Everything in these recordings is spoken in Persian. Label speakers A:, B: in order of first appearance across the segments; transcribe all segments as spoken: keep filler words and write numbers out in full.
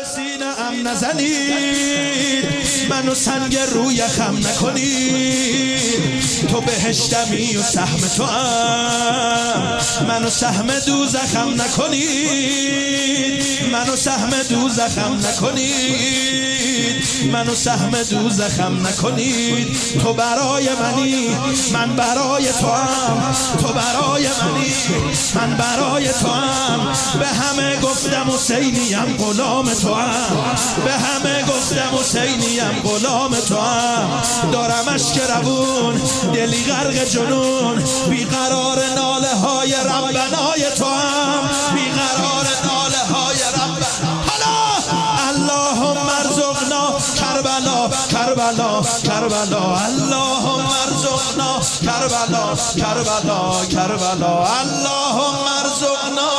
A: سینه ام نزنید، منو سنگ روی خم نکنید. تو بهشتمی و سهم تو ام، منو سهم دوزخم نکنید. منو سهم دوزخم نکنید. منو سهم دوزخم نکنید. تو برای منی، من برای تو ام. تو برای منی، من برای تو ام. به همه گفتم حسینیم غلام تو ام. به همه گفتم حسینیم غلام تو ام. دارم اشک روون، دلی غرق جنون، بیقرار ناله های ربنای تو ام. بیقرار ناله های ربنا. حالا اللهم ارزقنا کربلا کربلا کربلا. اللهم ارزقنا کربلا کربلا کربلا. اللهم ارزقنا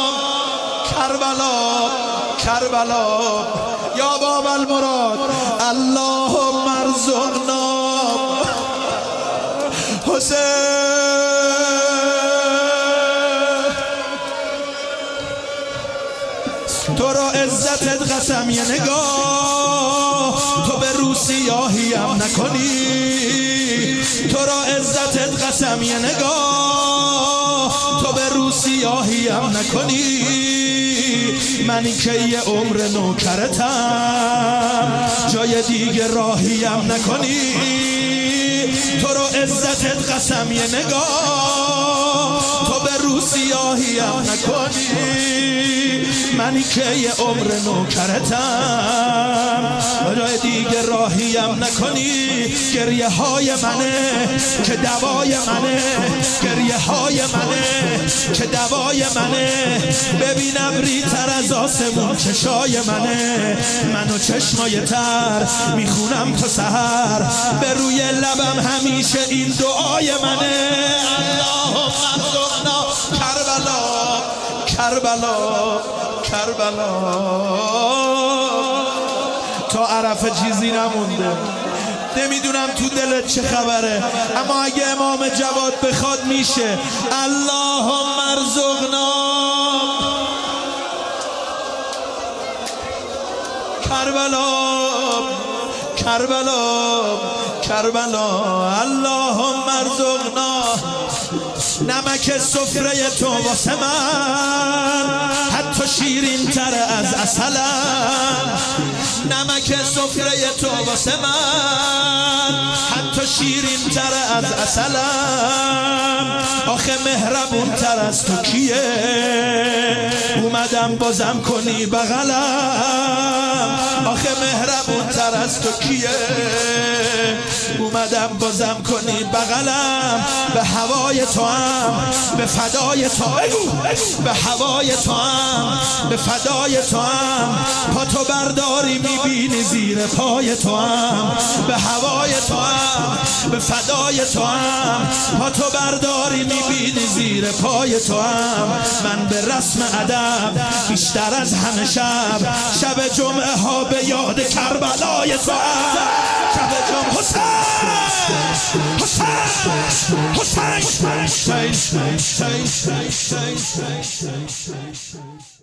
A: کربلا کربلا. یا باب المراد اللهم ارزقنا حسین. تو را عزتت قسم یه نگاه، تو به رو سیاهیم نکنی. تو را عزتت قسم یه نگاه، تو به رو سیاهیم نکنی. منی که یه عمر نوکرتم، جای دیگه راهیم نکنی. تو را عزتت قسم یه نگاه، تو به رو سیاهیم نکنی. منی که یه عمر نوکرتم، جای دیگه راهیم نکنی. گریه های منه که دوای منه، گریه های منه که دوای منه. ببینم ریتر از آسمون چشای منه. منو چشمای تر میخونم تا سحر، به روی لبم همیشه این دعای منه. اللهم ارزقنا کربلا کربلا کربلا. تا عرفه چیزی نمونده، نمیدونم تو دلت چه خبره، اما اگه امام جواد بخواد میشه. اللهم ارزقنا کربلا کربلا کربلا. اللهم ارزقنا نمک سفره تو واسه من، حتی شیرین تر از عسلم. نمک سفره تو واسه من، حتی شیرین تر از عسلم. آخه مهربون تر از تو کیه، اومدم بازم کنی بغلم. آخه مهربون تر از تو کیه، اومدم بازم کنی بغلم. به هوای تو هم، به فدای تو هم، به هوای تو هم، به فدای تو هم. پا تو برداری میبینی زیر پای تو هم. به هوای تو هم، به فدای تو هم. پا تو برداری میبینی زیر پای تو هم. من به رسم ادب بیشتر از همه شب، شب جمعه ها به یاد کربلای تو هم. شب جمعه حسین حسین حسین حسین حسین حسین حسین.